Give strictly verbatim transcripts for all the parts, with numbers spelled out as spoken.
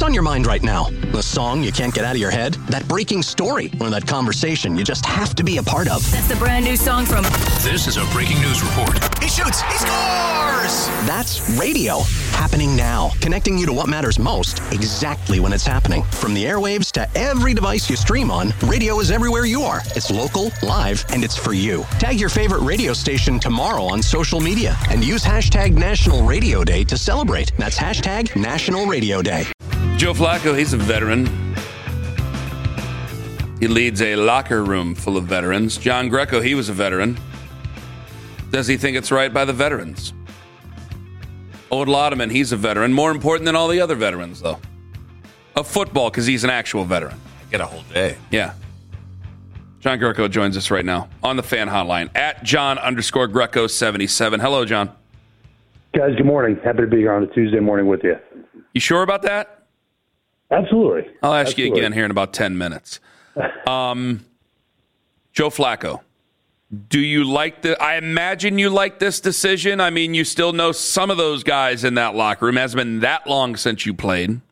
What's on your mind right now? The song you can't get out of your head? That breaking story? Or that conversation you just have to be a part of? That's the brand new song from... This is a breaking news report. He shoots! He scores! That's radio. Happening now. Connecting you to what matters most, exactly when it's happening. From the airwaves to every device you stream on, radio is everywhere you are. It's local, live, and it's for you. Tag your favorite radio station tomorrow on social media and use hashtag National Radio Day to celebrate. That's hashtag National Radio Day. Joe Flacco, he's a veteran. He leads a locker room full of veterans. John Greco, he was a veteran. Does he think it's right by the veterans? Old Laudeman, he's a veteran. More important than all the other veterans, though. Of football, because he's an actual veteran. Get a whole day. Yeah. John Greco joins us right now on the fan hotline at John underscore Greco seventy-seven. Hello, John. Guys, good morning. Happy to be here on a Tuesday morning with you. You sure about that? Absolutely. I'll ask Absolutely. you again here in about ten minutes. Um, Joe Flacco, do you like the, I imagine you like this decision. I mean, you still know some of those guys in that locker room. It hasn't been that long since you played.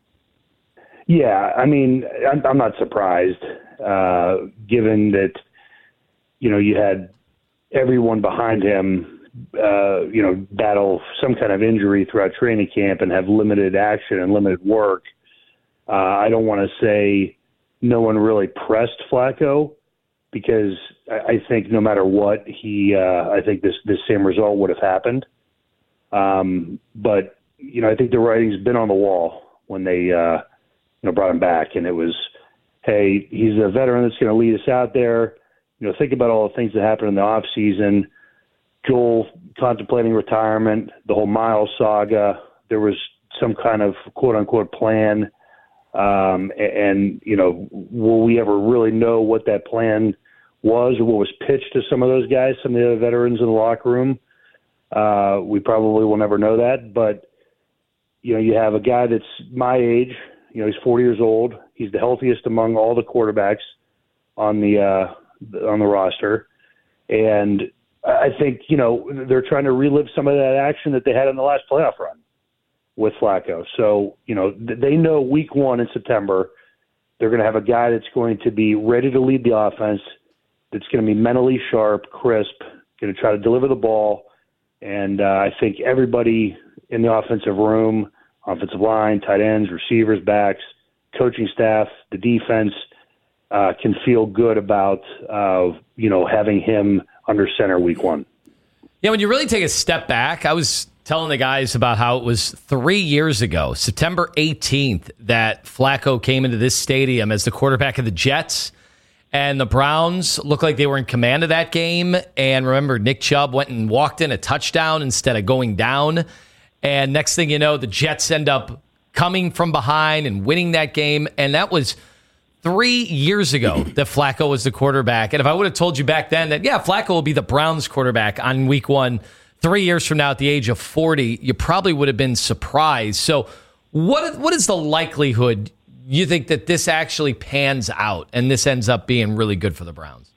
Yeah, I mean, I'm, I'm not surprised, uh, given that, you know, you had everyone behind him, uh, you know, battle some kind of injury throughout training camp and have limited action and limited work. Uh, I don't want to say no one really pressed Flacco because I, I think no matter what, he, uh, I think this, this same result would have happened. Um, but, you know, I think the writing's been on the wall when they, uh, you know, brought him back. And it was, hey, he's a veteran that's going to lead us out there. You know, think about all the things that happened in the off season. Joel contemplating retirement, the whole Miles saga. There was some kind of quote unquote plan. Um, and, and, you know, will we ever really know what that plan was or what was pitched to some of those guys, some of the other veterans in the locker room? Uh, we probably will never know that. But, you know, you have a guy that's my age. You know, he's forty years old. He's the healthiest among all the quarterbacks on the uh, on the roster. And I think, you know, they're trying to relive some of that action that they had in the last playoff run with Flacco. So, you know, they know week one in September, they're going to have a guy that's going to be ready to lead the offense, that's going to be mentally sharp, crisp, going to try to deliver the ball. And uh, I think everybody in the offensive room, offensive line, tight ends, receivers, backs, coaching staff, the defense, uh, can feel good about, uh, you know, having him under center week one. Yeah, when you really take a step back, I was telling the guys about how it was three years ago, September eighteenth, that Flacco came into this stadium as the quarterback of the Jets, and the Browns looked like they were in command of that game. And remember, Nick Chubb went and walked in a touchdown instead of going down. And next thing you know, the Jets end up coming from behind and winning that game. And that was three years ago that Flacco was the quarterback. And if I would have told you back then that, yeah, Flacco will be the Browns quarterback on week one, three years from now at the age of forty, you probably would have been surprised. So what what is the likelihood you think that this actually pans out and this ends up being really good for the Browns?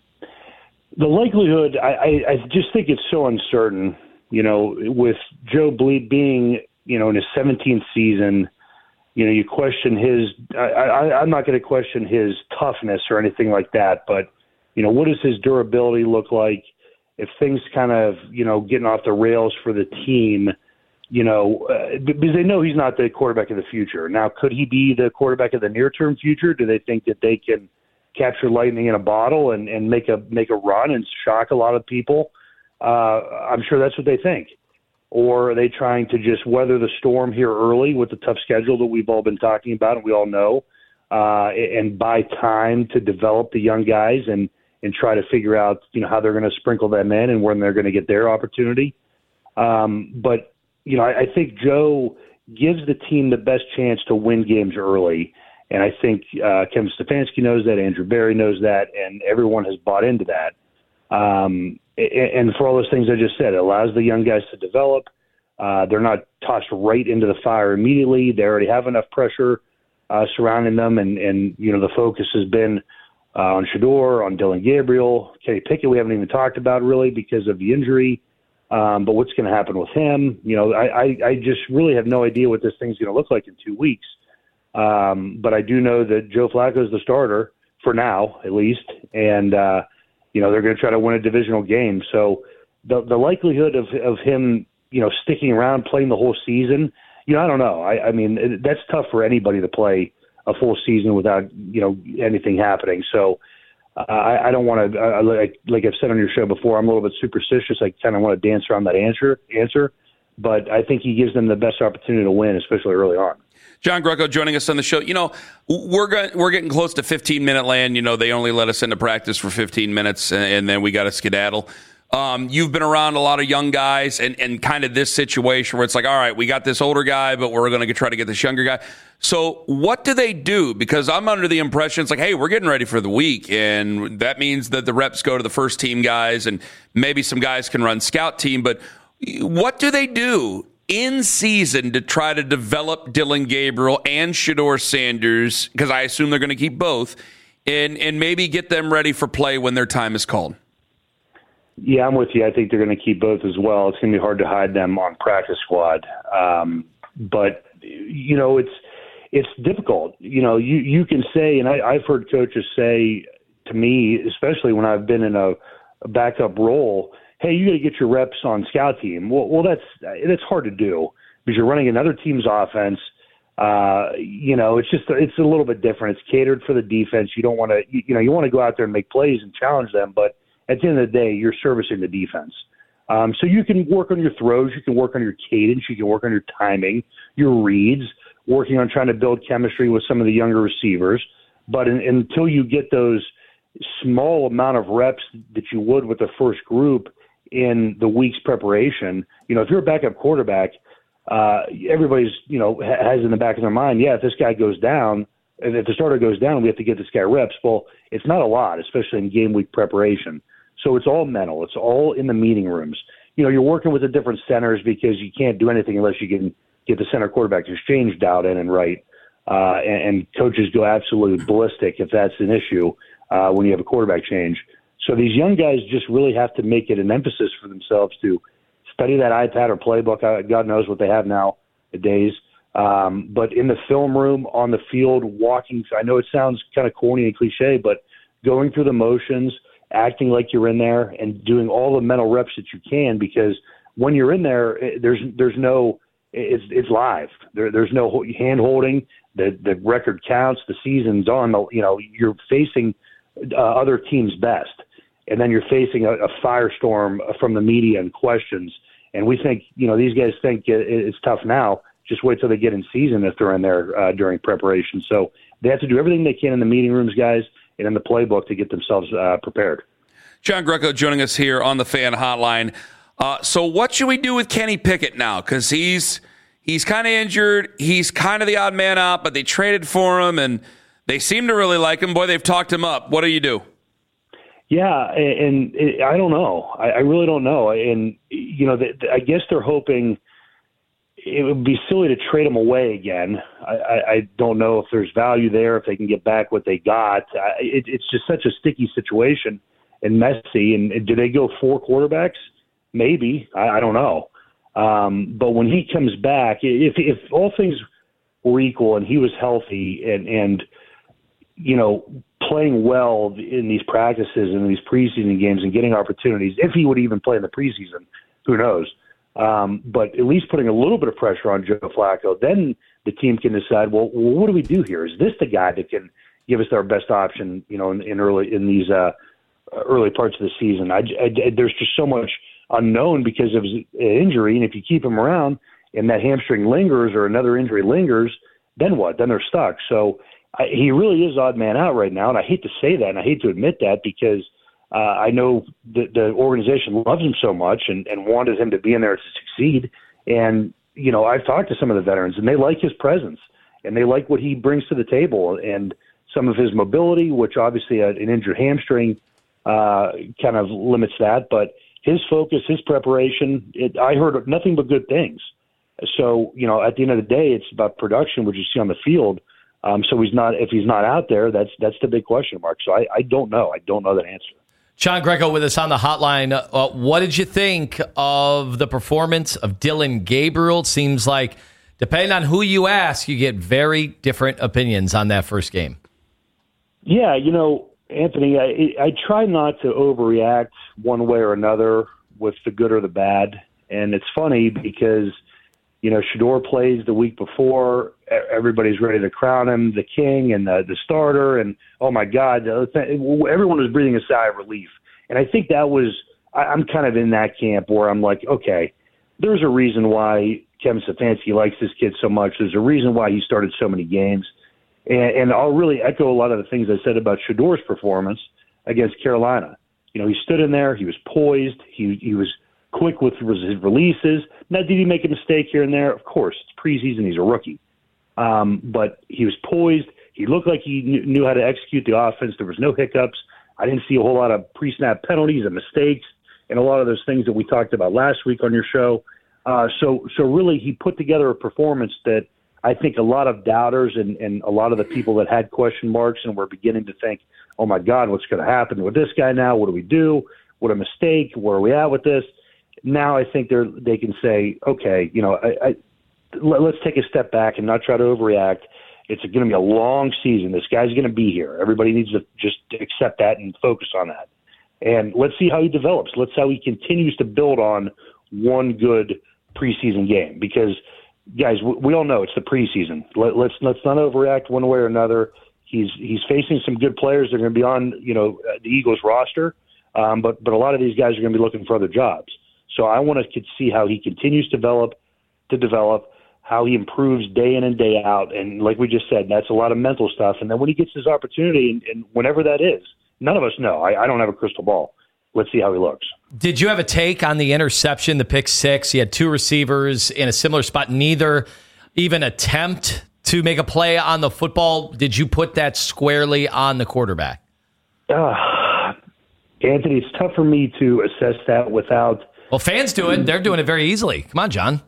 The likelihood, I, I, I just think it's so uncertain. You know, with Joe Bleed being, you know, in his seventeenth season, you know, you question his, I, I, I'm not going to question his toughness or anything like that, but, you know, what does his durability look like? If things kind of, you know, getting off the rails for the team, you know, uh, because they know he's not the quarterback of the future. Now, could he be the quarterback of the near-term future? Do they think that they can capture lightning in a bottle and, and make a make a run and shock a lot of people? Uh, I'm sure that's what they think. Or are they trying to just weather the storm here early with the tough schedule that we've all been talking about and we all know, uh, and buy time to develop the young guys and, and try to figure out, you know, how they're going to sprinkle them in and when they're going to get their opportunity. Um, but, you know, I, I think Joe gives the team the best chance to win games early. And I think uh, Kevin Stefanski knows that, Andrew Berry knows that, and everyone has bought into that. Um, and for all those things I just said, it allows the young guys to develop. Uh, they're not tossed right into the fire immediately. They already have enough pressure uh, surrounding them. And, and, you know, the focus has been uh, on Shedeur, on Dylan Gabriel. Kenny Pickett we haven't even talked about really because of the injury. Um, but what's going to happen with him? You know, I, I, I just really have no idea what this thing's going to look like in two weeks. Um, but I do know that Joe Flacco is the starter for now, at least, and uh, you know they're going to try to win a divisional game. So the the likelihood of of him, you know, sticking around playing the whole season, you know, I don't know. I, I mean, it, that's tough for anybody to play a full season without, you know, anything happening. So uh, I, I don't want to, uh, like, like I've said on your show before, I'm a little bit superstitious. I kind of want to dance around that answer, answer, but I think he gives them the best opportunity to win, especially early on. John Greco joining us on the show. You know, we're going, we're getting close to fifteen minute land. You know, they only let us into practice for fifteen minutes, and, and then we got to skedaddle. Um, you've been around a lot of young guys, and, and kind of this situation where it's like, all right, we got this older guy, but we're going to try to get this younger guy. So what do they do? Because I'm under the impression it's like, hey, we're getting ready for the week, and that means that the reps go to the first team guys, and maybe some guys can run scout team. But what do they do in season to try to develop Dillon Gabriel and Shedeur Sanders, because I assume they're going to keep both, and and maybe get them ready for play when their time is called? Yeah, I'm with you. I think they're going to keep both as well. It's going to be hard to hide them on practice squad. Um, but, you know, it's it's difficult. You know, you, you can say, and I, I've heard coaches say to me, especially when I've been in a, a backup role, hey, you got to get your reps on scout team. Well, well, that's that's hard to do because you're running another team's offense. Uh, you know, it's just it's a little bit different. It's catered for the defense. You don't want to, you, you know, you want to go out there and make plays and challenge them, but at the end of the day, you're servicing the defense. Um, so you can work on your throws, you can work on your cadence, you can work on your timing, your reads, working on trying to build chemistry with some of the younger receivers. But in, until you get those small amount of reps that you would with the first group in the week's preparation, you know, if you're a backup quarterback, uh, everybody's, you know, has in the back of their mind, yeah, if this guy goes down, if the starter goes down, we have to get this guy reps. Well, it's not a lot, especially in game week preparation. So it's all mental. It's all in the meeting rooms. You know, you're working with the different centers because you can't do anything unless you can get the center quarterback exchange dialed in and right. Uh, and, and coaches go absolutely ballistic if that's an issue uh, when you have a quarterback change. So these young guys just really have to make it an emphasis for themselves to study that iPad or playbook. God knows what they have nowadays. Um, but in the film room, on the field, walking, I know it sounds kind of corny and cliche, but going through the motions, acting like you're in there and doing all the mental reps that you can, because when you're in there, there's there's no it's it's live. There, there's no hand holding. The the record counts. The season's on. The, you know, you're facing uh, other teams' best, and then you're facing a, a firestorm from the media and questions. And we think, you know, these guys think it, it's tough now. Just wait till they get in season if they're in there uh, during preparation. So they have to do everything they can in the meeting rooms, guys, and in the playbook to get themselves uh, prepared. John Greco joining us here on the Fan Hotline. Uh, so what should we do with Kenny Pickett now? Because he's he's kind of injured. He's kind of the odd man out, but they traded for him, and they seem to really like him. Boy, they've talked him up. What do you do? Yeah, and, and I don't know. I, I really don't know. And, you know, the, the, I guess they're hoping – it would be silly to trade him away again. I, I, I don't know if there's value there, if they can get back what they got. I, it, it's just such a sticky situation and messy. And, and do they go four quarterbacks? Maybe. I, I don't know. Um, but when he comes back, if if all things were equal and he was healthy and, and you know, playing well in these practices and these preseason games and getting opportunities, if he would even play in the preseason, who knows? Um, but at least putting a little bit of pressure on Joe Flacco, then the team can decide, well, what do we do here? Is this the guy that can give us our best option, you know, in, in early in these uh, early parts of the season? I, I, there's just so much unknown because of his injury, and if you keep him around and that hamstring lingers or another injury lingers, then what? Then they're stuck. So I, he really is odd man out right now, and I hate to say that, and I hate to admit that because – Uh, I know the, the organization loves him so much and, and wanted him to be in there to succeed. And, you know, I've talked to some of the veterans, and they like his presence, and they like what he brings to the table and some of his mobility, which obviously an injured hamstring uh, kind of limits that. But his focus, his preparation, it, I heard nothing but good things. So, you know, at the end of the day, it's about production, which you see on the field. Um, so he's not, if he's not out there, that's that's the big question mark. So I, I don't know. I don't know that answer. John Greco with us on the hotline. Uh, what did you think of the performance of Dillon Gabriel? It seems like depending on who you ask, you get very different opinions on that first game. Yeah, you know, Anthony, I, I try not to overreact one way or another with the good or the bad. And it's funny because, you know, Shedeur plays the week before. Everybody's ready to crown him the king and the, the starter. And, oh, my God, everyone was breathing a sigh of relief. And I think that was – I'm kind of in that camp where I'm like, okay, there's a reason why Kevin Stefanski likes this kid so much. There's a reason why he started so many games. And, and I'll really echo a lot of the things I said about Shedeur's performance against Carolina. You know, he stood in there. He was poised. He he was – quick with his releases. Now, did he make a mistake here and there? Of course. It's preseason. He's a rookie. Um, but he was poised. He looked like he knew, knew how to execute the offense. There was no hiccups. I didn't see a whole lot of pre-snap penalties and mistakes and a lot of those things that we talked about last week on your show. Uh, so, so really, he put together a performance that I think a lot of doubters and, and a lot of the people that had question marks and were beginning to think, oh, my God, what's going to happen with this guy now? What do we do? What a mistake. Where are we at with this? Now I think they're they can say, okay, you know, I, I, let, let's take a step back and not try to overreact. It's going to be a long season. This guy's going to be here. Everybody needs to just accept that and focus on that. And let's see how he develops. Let's see how he continues to build on one good preseason game. Because, guys, we, we all know it's the preseason. Let, let's let's not overreact one way or another. He's he's facing some good players. They're going to be on, you know, the Eagles roster. Um, but but a lot of these guys are going to be looking for other jobs. So I want to see how he continues to develop, to develop, how he improves day in and day out. And like we just said, that's a lot of mental stuff. And then when he gets his opportunity, and, and whenever that is, none of us know. I, I don't have a crystal ball. Let's see how he looks. Did you have a take on the interception, the pick six? He had two receivers in a similar spot. Neither even attempt to make a play on the football. Did you put that squarely on the quarterback? Uh, Anthony, it's tough for me to assess that without – Well, fans do it. They're doing it very easily. Come on, John.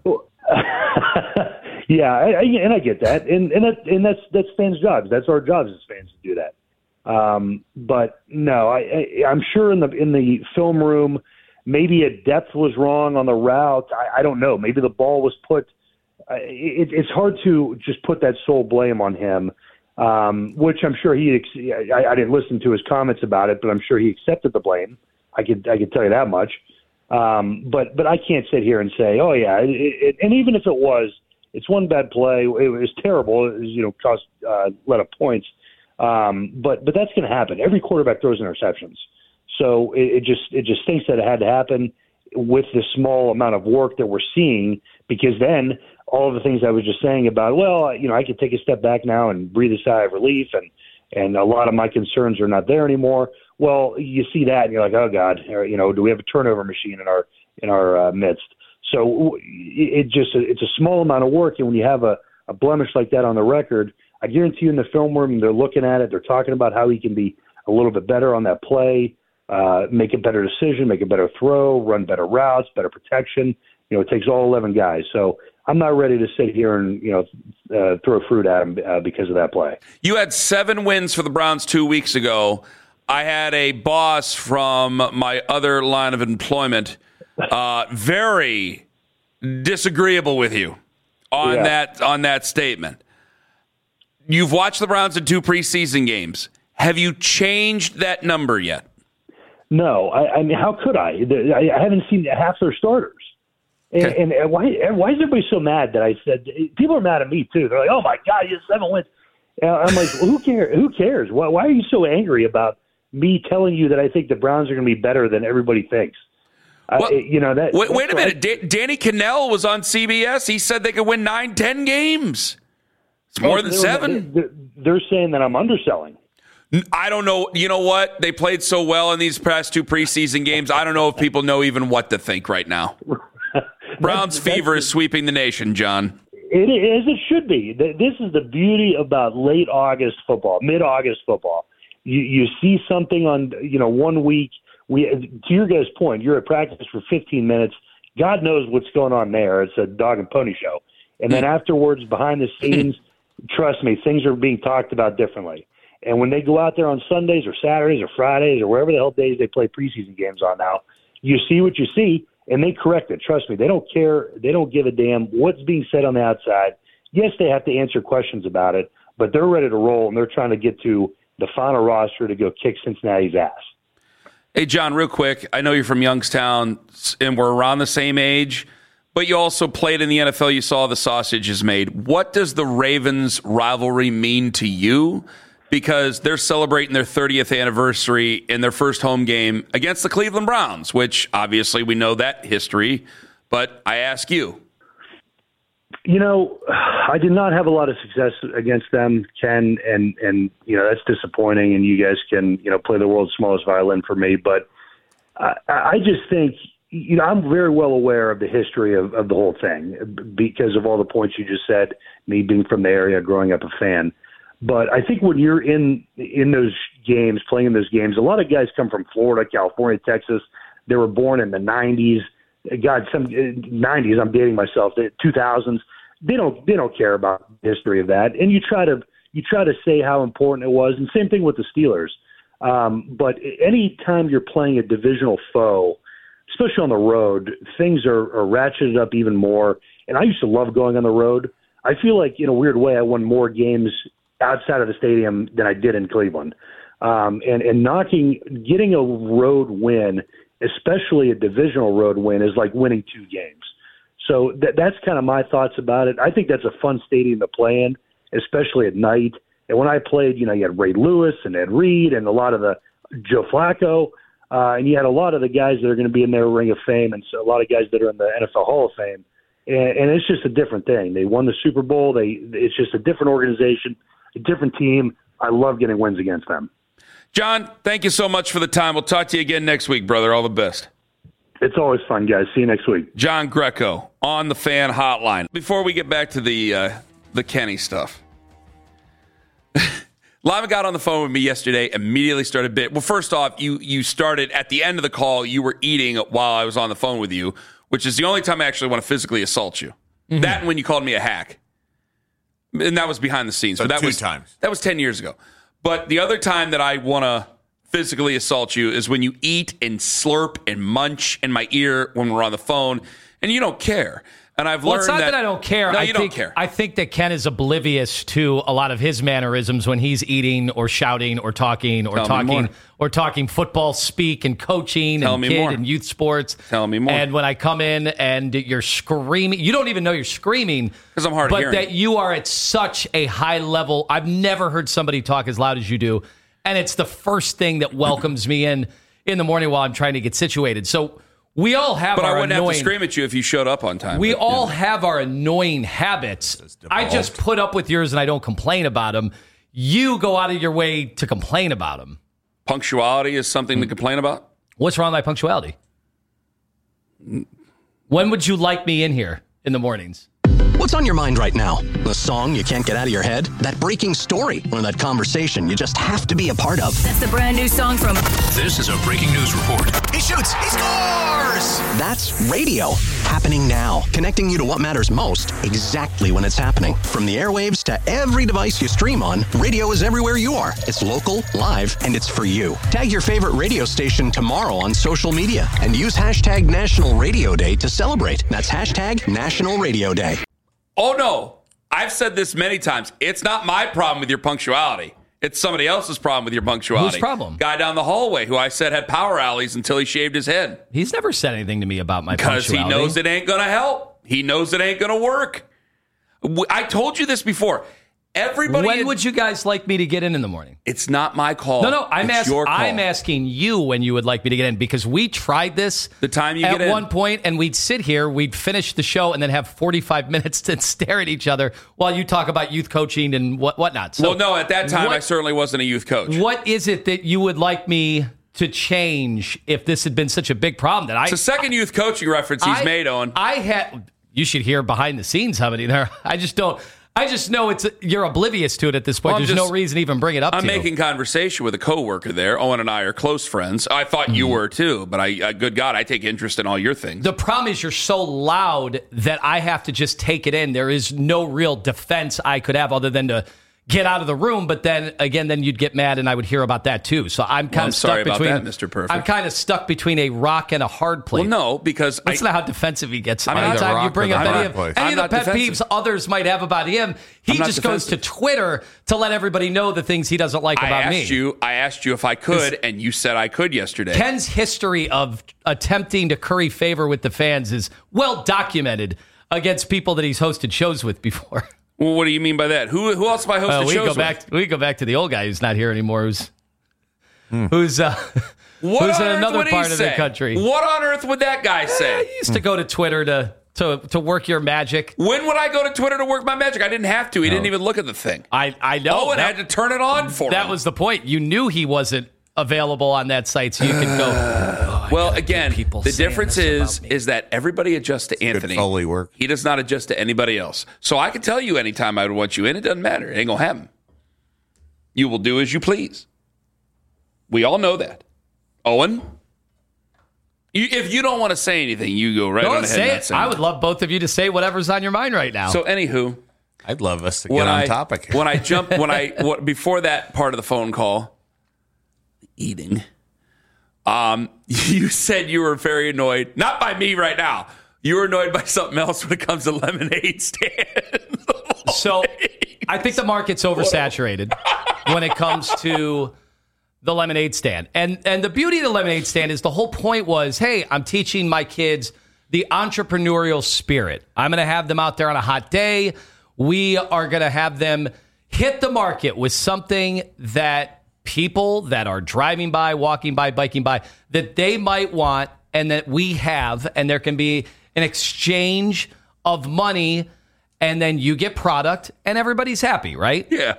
yeah, I, I, and I get that, and and that, and that's that's fans' jobs. That's our jobs as fans to do that. Um, but no, I, I, I'm sure in the in the film room, maybe a depth was wrong on the route. I, I don't know. Maybe the ball was put. Uh, it, it's hard to just put that sole blame on him, um, which I'm sure he. I, I didn't listen to his comments about it, but I'm sure he accepted the blame. I could I could tell you that much. Um, but but I can't sit here and say, oh yeah, it, it, and even if it was, it's one bad play. It was terrible. It was, you know, cost uh, let up points. Um, but but that's going to happen. Every quarterback throws interceptions, so it, it just it just thinks that it had to happen with the small amount of work that we're seeing. Because then all of the things I was just saying about, well, you know, I could take a step back now and breathe a sigh of relief, and and a lot of my concerns are not there anymore. Well, you see that, and you're like, oh God, you know, do we have a turnover machine in our in our uh, midst? So it just it's a small amount of work, and when you have a, a blemish like that on the record, I guarantee you in the film room they're looking at it, they're talking about how he can be a little bit better on that play, uh, make a better decision, make a better throw, run better routes, better protection. You know, it takes all eleven guys. So I'm not ready to sit here and, you know, uh, throw fruit at him uh, because of that play. You had seven wins for the Browns two weeks ago. I had a boss from my other line of employment uh, very disagreeable with you on yeah. that on that statement. You've watched the Browns in two preseason games. Have you changed that number yet? No. I, I mean, how could I? I haven't seen half their starters. And, okay. and, and why and why is everybody so mad that I said – people are mad at me too. They're like, oh, my God, you have seven wins. And I'm like, well, who cares? Who cares? Why, why are you so angry about me telling you that I think the Browns are going to be better than everybody thinks? Well, uh, you know that. Wait, wait a minute. I, D- Danny Cannell was on C B S. He said they could win nine, ten games. It's more oh, than seven. They're, they're saying that I'm underselling. I don't know. You know what? They played so well in these past two preseason games. I don't know if people know even what to think right now. Browns that's, fever that's, is sweeping the nation, John. It is. It should be. This is the beauty about late August football, mid-August football. You you see something on, you know, one week. We, to your guys' point, you're at practice for fifteen minutes. God knows what's going on there. It's a dog and pony show. And then afterwards, behind the scenes, trust me, things are being talked about differently. And when they go out there on Sundays or Saturdays or Fridays or wherever the hell days they play preseason games on now, you see what you see, and they correct it. Trust me, they don't care. They don't give a damn what's being said on the outside. Yes, they have to answer questions about it, but they're ready to roll, and they're trying to get to the final roster to go kick Cincinnati's ass. Hey, John, real quick. I know you're from Youngstown, and we're around the same age, but you also played in the N F L. You saw the sausage is made. What does the Ravens rivalry mean to you? Because they're celebrating their thirtieth anniversary in their first home game against the Cleveland Browns, which obviously we know that history. But I ask you. You know, I did not have a lot of success against them, Ken, and, and you know, that's disappointing, and you guys can, you know, play the world's smallest violin for me. But I, I just think, you know, I'm very well aware of the history of, of the whole thing because of all the points you just said, me being from the area, growing up a fan. But I think when you're in in those games, playing in those games, a lot of guys come from Florida, California, Texas. They were born in the nineties. God, some nineties. I'm dating myself. The two thousands. They don't. They don't care about the history of that. And you try to you try to say how important it was. And same thing with the Steelers. Um, but any time you're playing a divisional foe, especially on the road, things are, are ratcheted up even more. And I used to love going on the road. I feel like, in a weird way, I won more games outside of the stadium than I did in Cleveland. Um, and, and knocking, getting a road win, especially a divisional road win, is like winning two games. So th- that's kind of my thoughts about it. I think that's a fun stadium to play in, especially at night. And when I played, you know, you had Ray Lewis and Ed Reed and a lot of the Joe Flacco, uh, and you had a lot of the guys that are going to be in their Ring of Fame, and so a lot of guys that are in the N F L Hall of Fame. And, and it's just a different thing. They won the Super Bowl. They it's just a different organization, a different team. I love getting wins against them. John, thank you so much for the time. We'll talk to you again next week, brother. All the best. It's always fun, guys. See you next week. John Greco on the Fan Hotline. Before we get back to the uh, the Kenny stuff, Lima got on the phone with me yesterday, immediately started bit. Well, first off, you you started at the end of the call, you were eating while I was on the phone with you, which is the only time I actually want to physically assault you. Mm-hmm. That and when you called me a hack. And that was behind the scenes. So but that two was times. That was ten years ago. But the other time that I want to physically assault you is when you eat and slurp and munch in my ear when we're on the phone, and you don't care. And I've well, learned it's not that, that I don't care. No, I you think, don't care. I think that Ken is oblivious to a lot of his mannerisms when he's eating or shouting or talking or Tell me talking more. or talking football speak and coaching Tell and me kid more. and youth sports. Tell me more. And when I come in and you're screaming, you don't even know you're screaming 'Cause I'm hard of but hearing. that you are at such a high level. I've never heard somebody talk as loud as you do, and it's the first thing that welcomes me in in the morning while I'm trying to get situated. So we all have But our I wouldn't annoying, have to scream at you if you showed up on time. we but, all you know. have our annoying habits. I just devolved. put up with yours and I don't complain about them. You go out of your way to complain about them. Punctuality is something to complain about? What's wrong with my punctuality? When would you like me in here in the mornings? What's on your mind right now? The song you can't get out of your head? That breaking story? Or that conversation you just have to be a part of? That's the brand new song from This is a breaking news report. He shoots. He scores. That's radio. Happening now. Connecting you to what matters most exactly when it's happening. From the airwaves to every device you stream on, radio is everywhere you are. It's local, live, and it's for you. Tag your favorite radio station tomorrow on social media and use hashtag National Radio Day to celebrate. That's hashtag National Radio Day. Oh, no. I've said this many times. It's not my problem with your punctuality. It's somebody else's problem with your punctuality. Whose problem? Guy down the hallway who I said had power alleys until he shaved his head. He's never said anything to me about my Because he punctuality. knows it ain't going to help. He knows it ain't going to work. W- I told you this before. Everybody. When in- would you guys like me to get in in the morning? It's not my call. No, no, I'm, it's ask- your call. I'm asking you when you would like me to get in, because we tried this The time you at get in. one point, and we'd sit here, we'd finish the show, and then have forty-five minutes to stare at each other while you talk about youth coaching and what whatnot. So Well, no, at that time, what, I certainly wasn't a youth coach. What is it that you would like me to change if this had been such a big problem that I... It's the second youth coaching reference he's I- made, Owen. I had... You should hear behind the scenes how many there. I just don't... I just know it's you're oblivious to it at this point. Well, I'm There's just- no reason to even bring it up I'm to you. making conversation with a coworker there. Owen and I are close friends. I thought you Mm-hmm. were too, but I, uh, good God, I take interest in all your things. The problem is you're so loud that I have to just take it in. There is no real defense I could have other than to get out of the room, but then again, then you'd get mad and I would hear about that too. So I'm kind Well, I'm of stuck sorry about between that, Mister Perfect. I'm kind of stuck between a rock and a hard place. Well, no, because Listen I, to how defensive he gets. I'm not Anytime the you rock bring or up the any hard of, place. any I'm of the not pet defensive. peeves others might have about him, he I'm not just goes to defensive. Twitter to let everybody know the things he doesn't like I about asked me. you. I asked you if I could, and you said I could yesterday. Ken's history of attempting to curry favor with the fans is well documented against people that he's hosted shows with before. Well, what do you mean by that? Who who else have I hosted Uh, we shows go with? back. We go back to the old guy who's not here anymore. Who's who's uh, What who's on in earth another would he part of the say? country. What on earth would that guy say? He used to go to Twitter to to to work your magic. When would I go to Twitter to work my magic? I didn't have to. He didn't even look at the thing. I I know. Owen that, had to turn it on for that him. was the point. You knew he wasn't available on that site, so you could go. "Oh, I Well, gotta again, get people the saying difference this is about me." is that everybody adjusts to Anthony. Foley work. He does not adjust to anybody else. So I can tell you anytime I would want you in. It doesn't matter. It ain't gonna happen. You will do as you please. We all know that. Owen, you, if you don't want to say anything, you go right Go on and ahead. say and not it. say I would anything. love both of you to say whatever's on your mind right now. So, anywho, I'd love us to get when on I topic. when I jump when I what, before that part of the phone call, eating. Um, you said you were very annoyed, not by me right now. You were annoyed by something else when it comes to lemonade stands. So I think the market's oversaturated when it comes to the lemonade stand. And and the beauty of the lemonade stand is the whole point was, hey, I'm teaching my kids the entrepreneurial spirit. I'm going to have them out there on a hot day. We are going to have them hit the market with something that people that are driving by, walking by, biking by, that they might want and that we have, and there can be an exchange of money, and then you get product and everybody's happy, right? Yeah.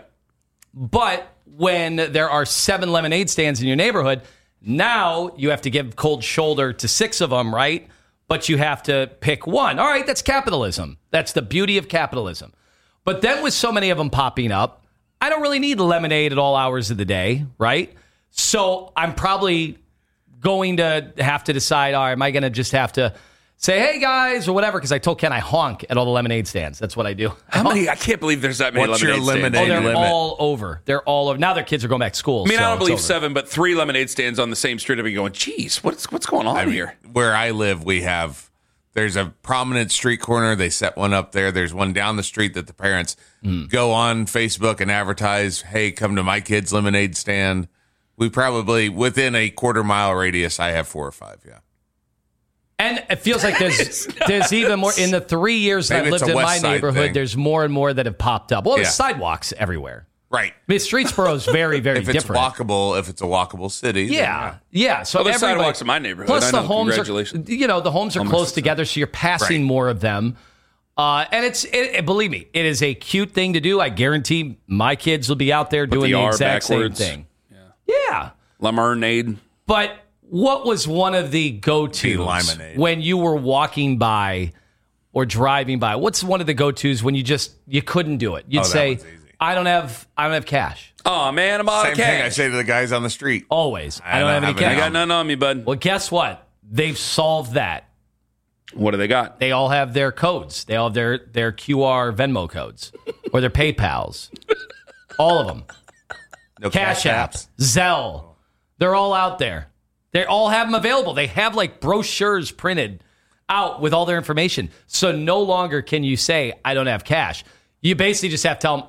But when there are seven lemonade stands in your neighborhood, now you have to give cold shoulder to six of them, right? But you have to pick one. All right, that's capitalism. That's the beauty of capitalism. But then with so many of them popping up, I don't really need lemonade at all hours of the day, right? So I'm probably going to have to decide, all right, am I going to just have to say, hey, guys, or whatever, because I told Ken I honk at all the lemonade stands. That's what I do. How many? I can't believe there's that many What's your lemonade stands. Oh, lemonade they're limit? all over. They're all over. Now their kids are going back to school. I mean, so I don't it's believe over. seven, but three lemonade stands on the same street. I'd be going, geez, what's what's going on I mean, here? where I live, we have there's a prominent street corner. They set one up there. There's one down the street that the parents Mm. go on Facebook and advertise, hey, come to my kid's lemonade stand. We probably, within a quarter mile radius, I have four or five, yeah. And it feels like there's there's even more. In the three years that Maybe I've it's lived a in my West Side neighborhood, thing. there's more and more that have popped up. Well, there's Yeah. sidewalks everywhere. Right. I mean, Streetsboro is very, very If it's different. walkable, if it's a walkable city. then Yeah, yeah. So Well, there's everybody- sidewalks in my neighborhood. Plus, I the know. homes are, Congratulations. you know, the homes are Almost close the same. together, so you're passing Right. more of them. Uh, and it's, it, it- believe me, it is a cute thing to do. I guarantee my kids will be out there doing the the, R exact backwards. same thing. Yeah. Lemonade. But what was one of the go-tos Limonade. when you were walking by or driving by? What's one of the go-tos when you just you couldn't do it? You'd Oh, that say, one's easy. "I don't have, I don't have cash." Oh man, I'm out Same of thing I cash. say to the guys on the street. Always, I, I don't don't have any have any I cash. got nothing on me, bud. Well, guess what? They've solved that. What do they got? They all have their codes. They all have their their Q R Venmo codes or their PayPals. All of them. No Cash apps, Zelle. They're all out there. They all have them available. They have like brochures printed out with all their information. So no longer can you say, I don't have cash. You basically just have to tell them,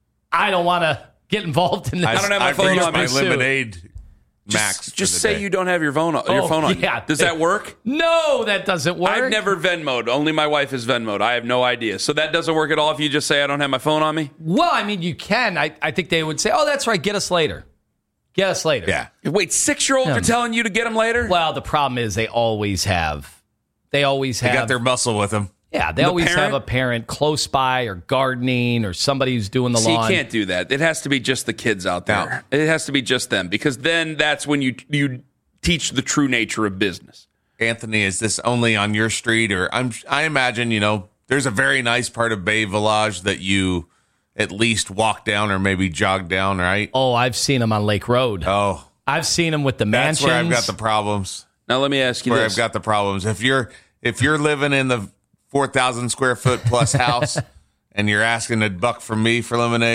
I don't want to get involved in this. I don't have my I've phone reached on my me. lemonade Just, max. for just the say day. you don't have your phone on, your Oh, phone on. yeah. Does that work? No, that doesn't work. I've never Venmoed. Only my wife is Venmoed. I have no idea. So that doesn't work at all if you just say I don't have my phone on me? Well, I mean, you can. I, I think they would say, oh, that's right. Get us later. Get us later. Yeah. Wait, six-year-olds Yeah. are telling you to get them later? Well, the problem is they always have. They always They have. got their muscle with them. yeah, they the always parent? have a parent close by or gardening or somebody who's doing the See, you lawn. can't do that. It has to be just the kids out there. It has to be just them because then that's when you you teach the true nature of business. Anthony, is this only on your street? Or I'm, I imagine, you know, there's a very nice part of Bay Village that you at least walk down or maybe jog down, right? Oh, I've seen them on Lake Road. Oh, I've seen them with the that's mansions. where I've got the problems. Now let me ask you Where this. I've got the problems. If you're if you're living in the four thousand square foot plus house and you're asking a buck from me for lemonade,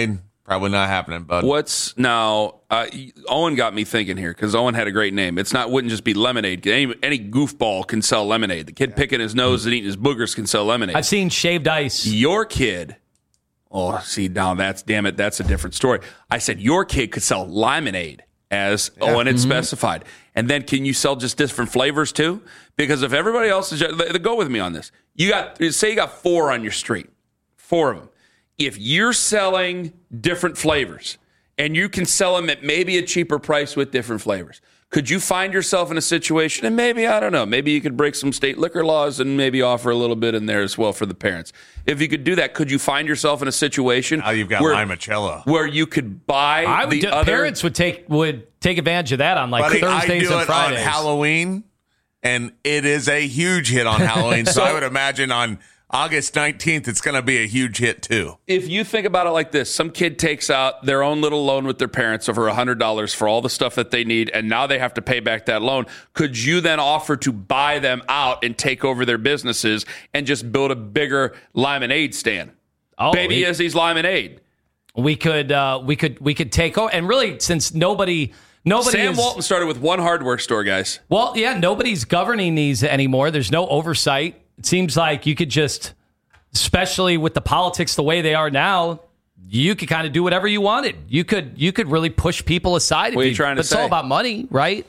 Probably not happening, bud. What's now? Uh, Owen got me thinking here because Owen had a great name. It's not wouldn't just be lemonade. Any, any goofball can sell lemonade. The kid picking his nose and eating his boogers can sell lemonade. I've seen shaved ice. Your kid. Oh, see now that's damn it. That's a different story. I said your kid could sell lemonade as yeah. Owen had mm-hmm. specified, and then can you sell just different flavors too? Because if everybody else is, they, they go with me on this. You got say you got four on your street, four of them. If you're selling different flavors and you can sell them at maybe a cheaper price with different flavors, could you find yourself in a situation, and maybe, I don't know, maybe you could break some state liquor laws and maybe offer a little bit in there as well for the parents. If you could do that, could you find yourself in a situation now you've got where, limoncello, where you could buy I would the do, other... Parents would take would take advantage of that on like Buddy, Thursdays I do and it Fridays. on Halloween, and it is a huge hit on Halloween, so, so I would imagine on August nineteenth, it's going to be a huge hit, too. If you think about it like this, some kid takes out their own little loan with their parents over one hundred dollars for all the stuff that they need, and now they have to pay back that loan. Could you then offer to buy them out and take over their businesses and just build a bigger lemonade stand? Oh, Baby we, Izzy's lemonade. We could, uh, we could, we could take over, and really, since nobody, nobody, Sam is, Walton started with one hardware store, guys. Well, yeah, nobody's governing these anymore. There's no oversight. It seems like you could just, especially with the politics the way they are now, you could kind of do whatever you wanted. You could you could really push people aside. What are you you, trying to but say? It's all about money, right?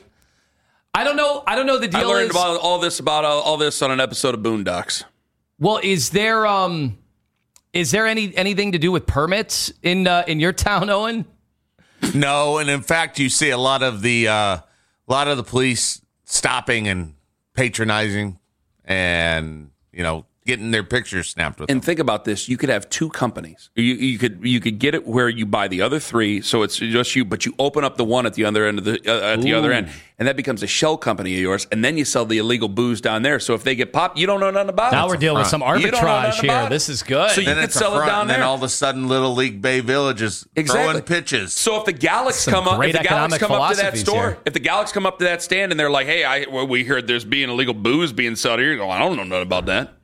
I don't know. I don't know the deal. I learned is, about all this about all, all this on an episode of Boondocks. Well, is there um, is there any anything to do with permits in uh, in your town, Owen? No, and in fact, you see a lot of the uh, a lot of the police stopping and patronizing, and you know, getting their pictures snapped with and them. Think about this: you could have two companies. You, you could you could get it where you buy the other three, so it's just you. But you open up the one at the other end of the uh, at the Ooh. other end, and that becomes a shell company of yours. And then you sell the illegal booze down there. So if they get popped, you don't know nothing about Now it. we're dealing with some You don't know arbitrage nothing here. about it. This is good. So you Then could it's a sell it front, down and there. then all of a sudden, Little League Bay Village is Exactly. throwing pitches. So if the Galax Some come up, great if the Galax economic come up to that philosophies store, here. if the Galax come up to that stand and they're like, "Hey, I well, we heard there's being illegal booze being sold here," you go, "I don't know nothing about that.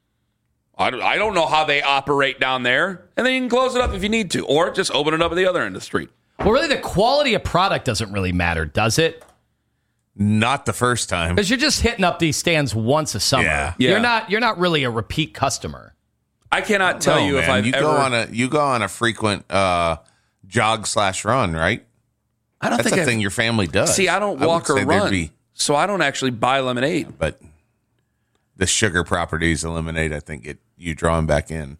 I don't, I don't know how they operate down there." And then you can close it up if you need to, or just open it up at the other end of the street. Well, really, the quality of product doesn't really matter, does it? Not the first time. Because you're just hitting up these stands once a summer. Yeah. Yeah. You're not. You're not really a repeat customer. I cannot tell No, you if man. I've you ever. go on a you go on a frequent uh, jog slash run, right? I don't That's think a I've- thing your family does. See, I don't would walk or say there'd run, be- so I don't actually buy lemonade. but the sugar properties eliminate. I think it you drawing back in.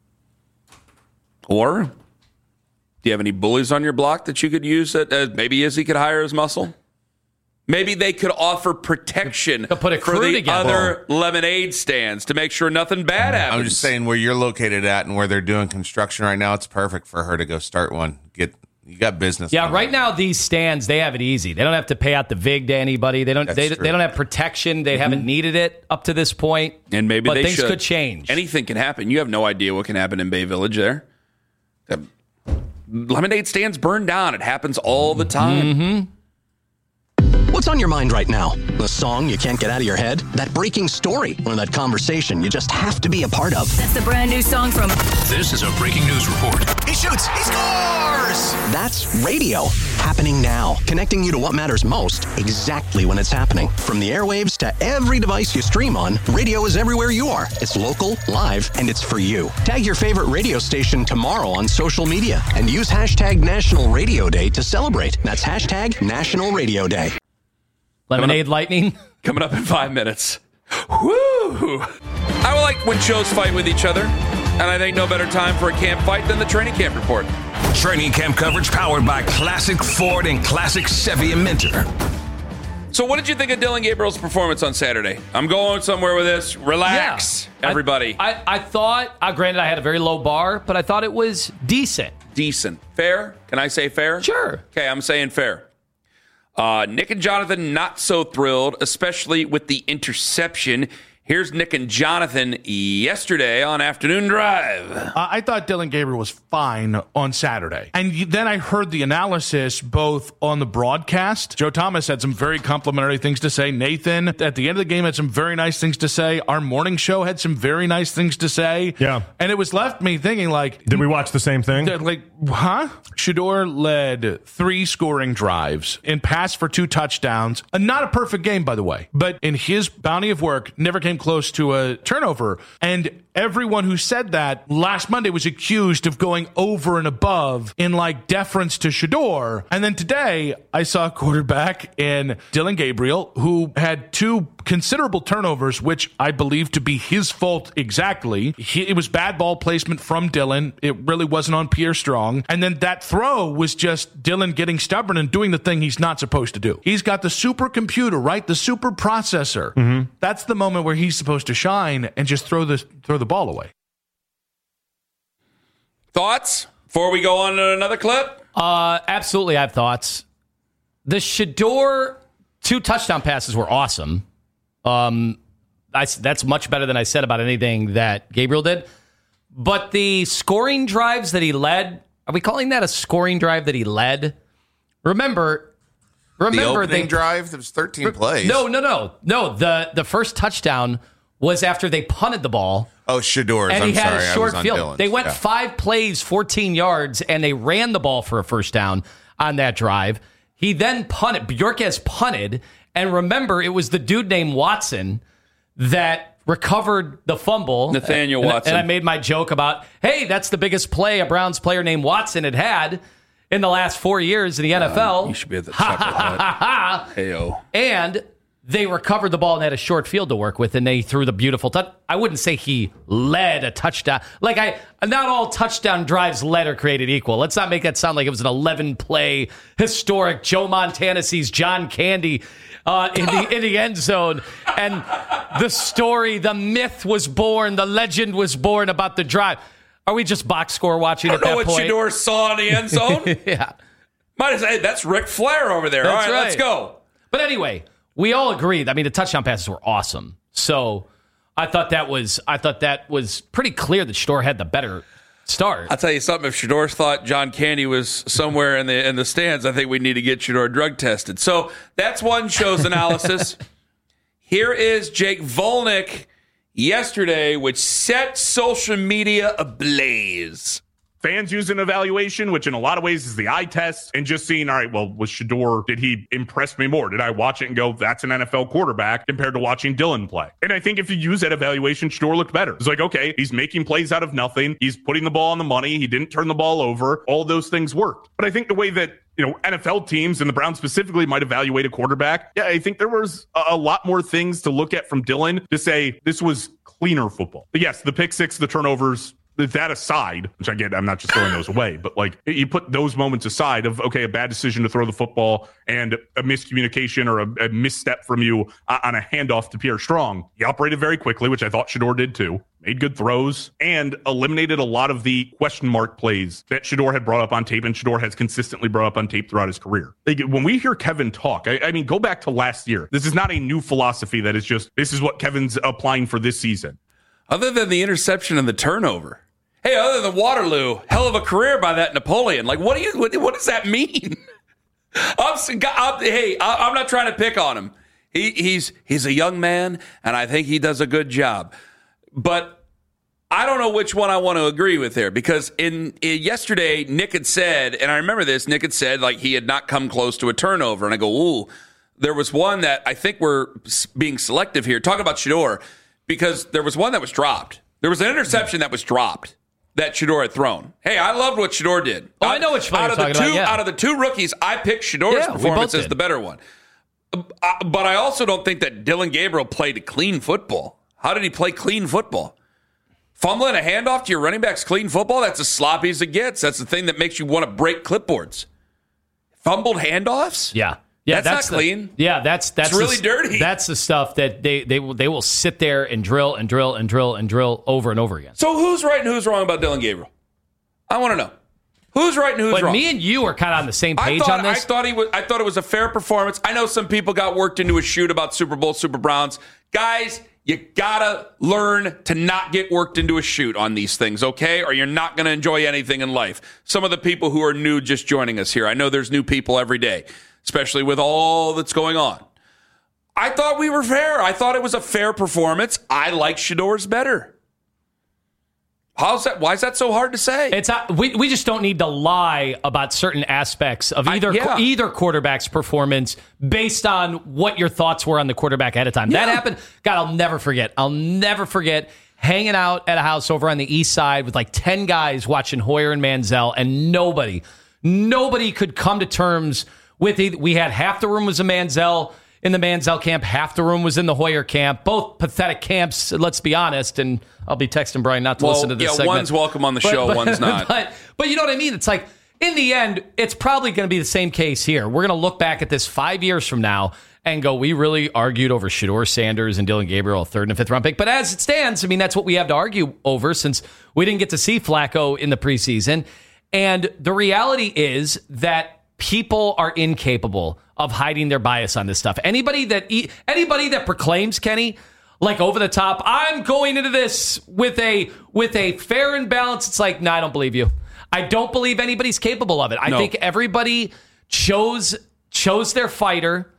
Or do you have any bullies on your block that you could use that uh, maybe Izzy could hire as muscle? Maybe they could offer protection They'll put a for crew the together. other lemonade stands to make sure nothing bad happens. I'm just saying where you're located at and where they're doing construction right now. It's perfect for her to go start one. Get you got business. Yeah, going right on. now these stands they have it easy. They don't have to pay out the vig to anybody. They don't. That's They, true. they don't have protection. They haven't needed it up to this point. And maybe but they things should. could change. Anything can happen. You have no idea what can happen in Bay Village there. Uh, lemonade stands burn down. It happens all the time. Mm-hmm. What's on your mind right now? The song you can't get out of your head? That breaking story? Or that conversation you just have to be a part of? That's the brand new song from This is a breaking news report. He shoots. He scores. That's radio. Happening now. Connecting you to what matters most exactly when it's happening. From the airwaves to every device you stream on, radio is everywhere you are. It's local, live, and it's for you. Tag your favorite radio station tomorrow on social media and use hashtag National Radio Day to celebrate. That's hashtag National Radio Day. Lemonade Lightning. Coming up in five minutes. Woo! I would like when shows fight with each other, and I think no better time for a camp fight than the training camp report. Training camp coverage powered by Classic Ford and Classic Chevy and Mentor. So what did you think of Dylan Gabriel's performance on Saturday? I'm going somewhere with this. Relax, Yeah. everybody. I, I, I thought, uh, granted, I had a very low bar, but I thought it was decent. Decent. Fair? Can I say fair? Sure. Okay, I'm saying fair. Uh, Nick and Jonathan not so thrilled, especially with the interception. Here's Nick and Jonathan yesterday on Afternoon Drive. Uh, I thought Dillon Gabriel was fine on Saturday. And you, then I heard the analysis both on the broadcast. Joe Thomas had some very complimentary things to say. Nathan, at the end of the game, had some very nice things to say. Our morning show had some very nice things to say. Yeah. And it was left me thinking, like... Did we watch the same thing? Like, huh? Shedeur led three scoring drives and passed for two touchdowns. Uh, not a perfect game, by the way. But in his bounty of work, never came close to a turnover. And everyone who said that last Monday was accused of going over and above in like deference to Shedeur. And then today I saw a quarterback in Dillon Gabriel who had two considerable turnovers, which I believe to be his fault exactly. He, it was bad ball placement from Dillon. It really wasn't on Pierre Strong. And then that throw was just Dillon getting stubborn and doing the thing he's not supposed to do. He's got the supercomputer, right? The super processor. Mm-hmm. That's the moment where he's supposed to shine and just throw the throw the ball away. Thoughts before we go on to another clip? Uh, absolutely, I have thoughts. The Shedeur two touchdown passes were awesome. Um, I, that's much better than I said about anything that Gabriel did. But the scoring drives that he led, are we calling that a scoring drive that he led? Remember, remember the opening they drive. There was thirteen plays. No, no, no, no. The the first touchdown was after they punted the ball. Oh, Shedeur's. And I'm he had sorry, a short I was on field. Dillon's. They went yeah. five plays, fourteen yards, and they ran the ball for a first down on that drive. He then punted. Bjorkes punted. And remember, it was the dude named Watson that recovered the fumble. Nathaniel and, Watson. And I made my joke about, hey, that's the biggest play a Browns player named Watson had had in the last four years in the N F L. Uh, you should be at the top of that. Hey-o. And they recovered the ball and had a short field to work with, and they threw the beautiful touch. I wouldn't say he led a touchdown. Like, I, not all touchdown drives led or created equal. Let's not make that sound like it was an eleven-play historic Joe Montana sees John Candy uh, in the in the end zone, and the story, the myth was born, the legend was born about the drive. Are we just box score watching I at don't that know what point? Shedeur saw in the end zone. Yeah. Might as well, hey, that's Ric Flair over there. That's All right, right. let's go. But anyway, we all agreed. I mean, the touchdown passes were awesome. So I thought that was I thought that was pretty clear that Shedeur had the better start. I'll tell you something. If Shedeur thought John Candy was somewhere in the in the stands, I think we need to get Shedeur drug tested. So that's one show's analysis. Here is Jake Volnick yesterday, which set social media ablaze. Fans use an evaluation, which in a lot of ways is the eye test, and just seeing, all right, well, was Shedeur, did he impress me more? Did I watch it and go, that's an N F L quarterback compared to watching Dillon play? And I think if you use that evaluation, Shedeur looked better. It's like, okay, he's making plays out of nothing. He's putting the ball on the money. He didn't turn the ball over. All those things worked. But I think the way that, you know, N F L teams and the Browns specifically might evaluate a quarterback, yeah, I think there was a lot more things to look at from Dillon to say this was cleaner football. But yes, the pick six, the turnovers, that aside, which I get, I'm not just throwing those away, but like you put those moments aside of, okay, a bad decision to throw the football and a miscommunication or a, a misstep from you on a handoff to Pierre Strong. He operated very quickly, which I thought Shedeur did too. Made good throws and eliminated a lot of the question mark plays that Shedeur had brought up on tape and Shedeur has consistently brought up on tape throughout his career. Like, when we hear Kevin talk, I, I mean, go back to last year. This is not a new philosophy that is just, this is what Kevin's applying for this season. Other than the interception and the turnover. Hey, other than Waterloo, hell of a career by that Napoleon. Like, what do you? What, what does that mean? I'm, I'm, hey, I'm not trying to pick on him. He, he's he's a young man, and I think he does a good job. But I don't know which one I want to agree with there, because in, in yesterday, Nick had said, and I remember this, Nick had said like he had not come close to a turnover, and I go, ooh, there was one that I think we're being selective here. Talking about Shedeur, because there was one that was dropped. There was an interception that was dropped that Shedeur had thrown. Hey, I loved what Shedeur did. Oh, I know which one out you're of the talking two, about, yeah. Out of the two rookies, I picked Shedeur's Yeah, we performance both as did. the better one. Uh, But I also don't think that Dillon Gabriel played clean football. How did he play clean football? Fumbling a handoff to your running back's clean football? That's as sloppy as it gets. That's the thing that makes you want to break clipboards. Fumbled handoffs? Yeah. Yeah, That's that's not the- clean. Yeah, that's that's It's really the, dirty. That's the stuff that they they will they will sit there and drill and drill and drill and drill over and over again. So who's right and who's wrong about Dillon Gabriel? I want to know. Who's right and who's But wrong? me and you are kind of on the same I page thought, on this. I thought he was. I thought it was a fair performance. I know some people got worked into a shoot about Super Bowl, Super Browns. Guys, You gotta learn to not get worked into a shoot on these things, okay? Or you're not gonna enjoy anything in life. Some of the people who are new just joining us here, I know there's new people every day, especially with all that's going on. I thought we were fair. I thought it was a fair performance. I like Shedor's better. How's that? Why is that so hard to say? It's not, we we just don't need to lie about certain aspects of either I, yeah. either quarterback's performance based on what your thoughts were on the quarterback ahead of time. Yeah. That happened. God, I'll never forget. I'll never forget hanging out at a house over on the east side with like ten guys watching Hoyer and Manziel, and nobody, nobody could come to terms with it. We had half the room was a Manziel in the Manziel camp, half the room was in the Hoyer camp. Both pathetic camps, let's be honest, and I'll be texting Brian not to well, listen to this yeah, segment. One's welcome on the but, show, but, one's not. But, but you know what I mean? It's like, in the end, it's probably going to be the same case here. We're going to look back at this five years from now and go, we really argued over Shedeur Sanders and Dylan Gabriel, a third and fifth round pick. But as it stands, I mean, that's what we have to argue over since we didn't get to see Flacco in the preseason. And the reality is that people are incapable of hiding their bias on this stuff. Anybody that anybody that proclaims, Kenny, like over the top, I'm going into this with a with a fair and balanced, it's like, no, I don't believe you. I don't believe anybody's capable of it. I no. think everybody chose chose their fighter,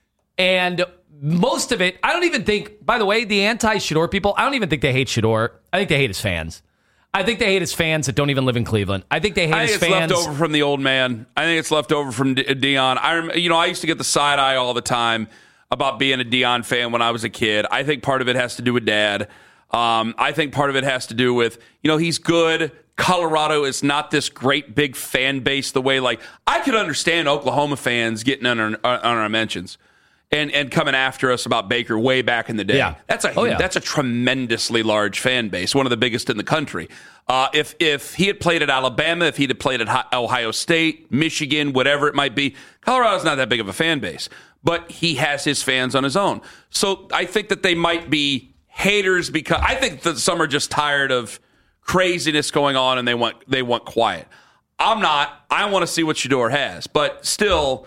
and most of it, I don't even think, by the way, the anti-Shedeur people, I don't even think they hate Shedeur. I think they hate his fans. I think they hate his fans that don't even live in Cleveland. I think they hate I think his it's fans. left over from the old man. I think it's left over from De- Dion. I, rem- you know, I used to get the side eye all the time about being a Dion fan when I was a kid. I think part of it has to do with dad. Um, I think part of it has to do with, you know, he's good. Colorado is not this great big fan base the way, like, I could understand Oklahoma fans getting on our, on our mentions. And and coming after us about Baker way back in the day. Yeah. That's a Oh, yeah. that's a tremendously large fan base, one of the biggest in the country. Uh, if if he had played at Alabama, if he'd have played at Ohio State, Michigan, whatever it might be, Colorado's not that big of a fan base. But he has his fans on his own. So I think that they might be haters because I think that some are just tired of craziness going on and they want they want quiet. I'm not. I want to see what Shedeur has. But still,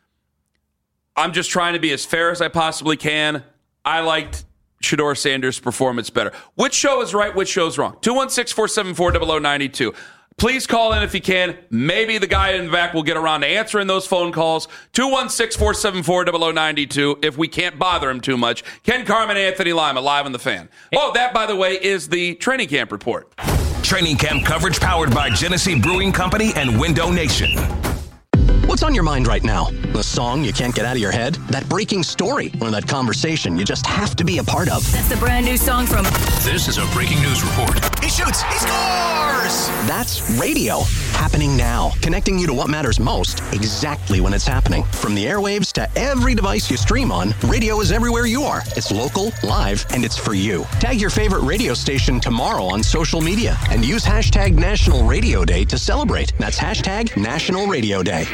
I'm just trying to be as fair as I possibly can. I liked Shedeur Sanders' performance better. Which show is right? Which show is wrong? two one six, four seven four, zero zero nine two. Please call in if you can. Maybe the guy in the back will get around to answering those phone calls. two one six, four seven four, zero zero nine two if we can't bother him too much. Ken Carman, Anthony Lima, live on the Fan. Oh, that, by the way, is the training camp report. Training camp coverage powered by Genesee Brewing Company and Window Nation. What's on your mind right now? The song you can't get out of your head? That breaking story? Or that conversation you just have to be a part of? That's the brand new song from... This is a breaking news report. He shoots. He scores. That's radio. Happening now. Connecting you to what matters most exactly when it's happening. From the airwaves to every device you stream on, radio is everywhere you are. It's local, live, and it's for you. Tag your favorite radio station tomorrow on social media and use hashtag National Radio Day to celebrate. That's hashtag National Radio Day.